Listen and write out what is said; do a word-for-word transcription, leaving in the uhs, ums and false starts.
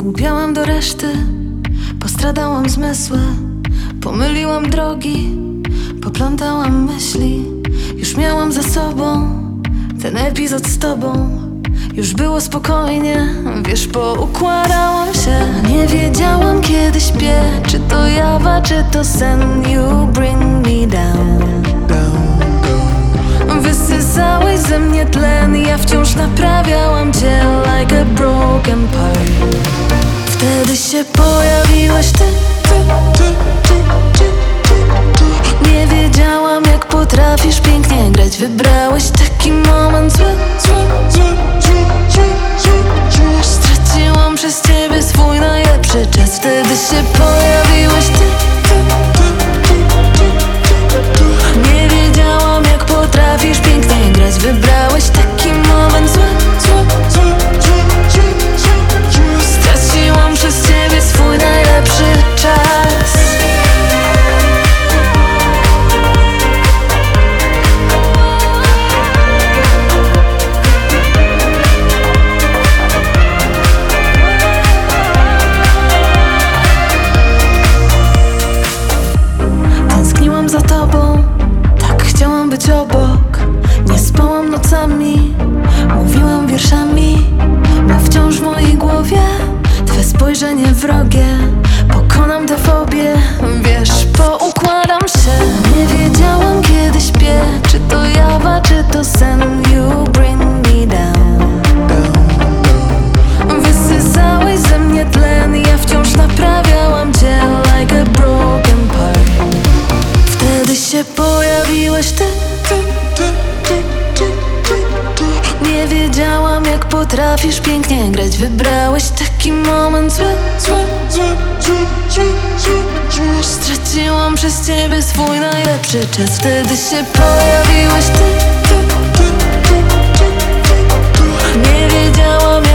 Zgłupiałam do reszty, postradałam zmysły, pomyliłam drogi, poplątałam myśli. Już miałam za sobą ten epizod z tobą. Już było spokojnie, wiesz, poukładałam się. Nie wiedziałam, kiedy śpię, czy to jawa, czy to sen. You bring me down. Wysysałeś ze mnie tlen, ja wciąż naprawiałam cię like a broken part. Wtedy się pojawiłeś ty, ty, ty, ty, ty, ty, ty. Nie wiedziałam, jak potrafisz pięknie grać. Wybrałeś taki moment zły, zły, zły, zły, zły, zły, zły. Straciłam przez ciebie swój najlepszy czas. Wtedy się pojawiłeś ty, ty, ty, ty, ty, ty, ty. Nie wiedziałam, jak potrafisz pięknie grać. Wybrałeś taki moment zły, zły, zły, zły, zły, zły, zły. Straciłam przez ciebie swój najlepszy czas. Tęskniłam za tobą, tak chciałam być obok. Nie spałam nocami, mówiłam wierszami, bo wciąż w mojej głowie twe spojrzenie wrogie. Pokonam tę fobię, wiesz, poukładam się. Nie wiedziałam, kiedy śpię, czy to jawa, czy to sen. You bring me down. Wysysałeś ze mnie tlen, ja wciąż naprawiałam cię like a broken part. Wtedy się pojawiłeś ty, ty, ty, ty, ty, ty, ty. Nie wiedziałam, jak potrafisz pięknie grać. Wybrałeś taki moment zły, zły, zły, zły, zły, zły, zły. Straciłam przez ciebie swój najlepszy czas. Wtedy się pojawiłeś ty, ty, ty, ty, ty, ty, ty. Nie wiedziałam,